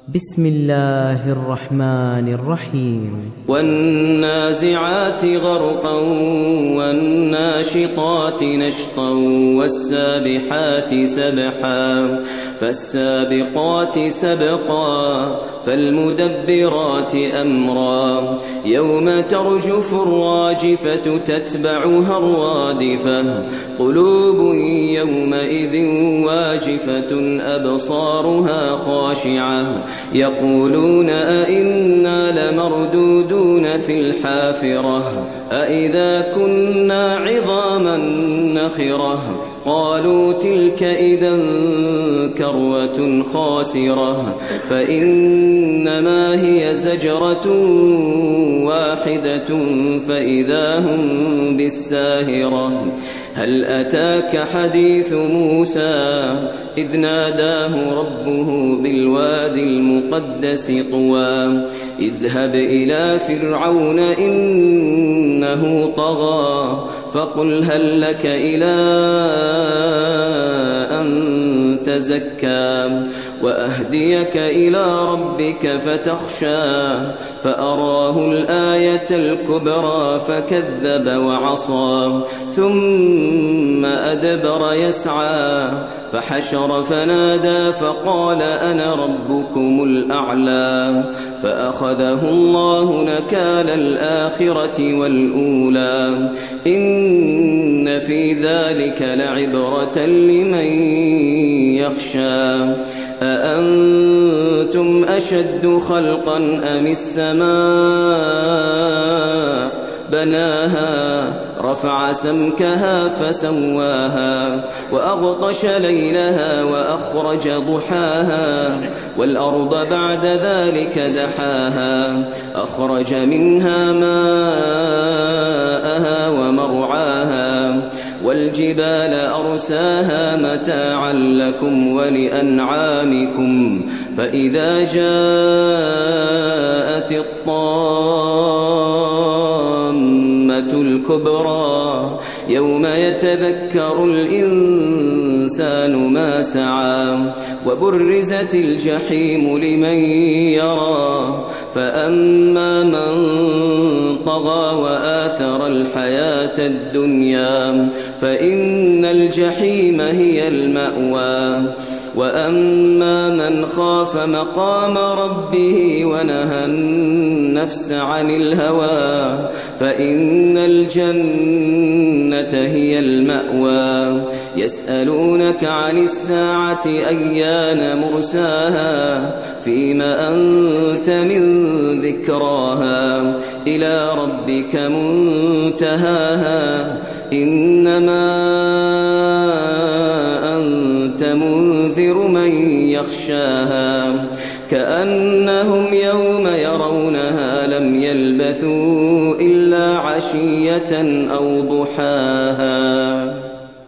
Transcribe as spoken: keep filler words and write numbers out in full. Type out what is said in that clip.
بسم الله الرحمن الرحيم والنازعات غرقا والناشطات نشطا والسابحات سبحا فالسابقات سبقا فالمدبرات أمرا يوم ترجف الراجفة تتبعها الرادفة قلوب يومئذ واجفة أبصارها خاشعة يقولون أئنا لمردودون في الحافرة أئذا كنا عظاما نخرة قالوا تلك إذا كروة خاسرة فإنما هي زجرة واحدة فإذا هم بالساهرة هل أتاك حديث موسى إذ ناداه ربه بالوادي المقدس طوى اذهب إلى فرعون إنه طغى فقل هل لك إلى أن تزكى وأهديك إلى ربك فتخشى فأراه الآية الكبرى فكذب وعصى ثم أدبر يسعى فحشر فنادى فقال أنا ربكم الأعلى فأخذه الله نكال الآخرة والأولى إن في ذلك لعبرة لمن يخشى أأنتم أشد خلقا أم السماء بناها رفع سمكها فسواها وأغطش ليلها وأخرج ضحاها والأرض بعد ذلك دحاها أخرج منها ماءها ومرعاها والجبال أرساها متاعا لكم ولأنعامكم فإذا جاءت الطامة الكبرى يوم يتذكر الإنسان ما سعى وبرزت الجحيم لمن يرى فأما من طغى وآثر الحياة الدنيا فإن الجحيم هي المأوى وأما من خاف مقام ربه ونهى النفس عن الهوى فإن الجنة هي المأوى يسألونك عن الساعة أيان مرساها فيما أنت من ذكراها إلى ربك منتهاها إنما أنت منذر من يخشاها كأنهم يوم يرونها لم يلبثوا إلا عشية أو ضحاها.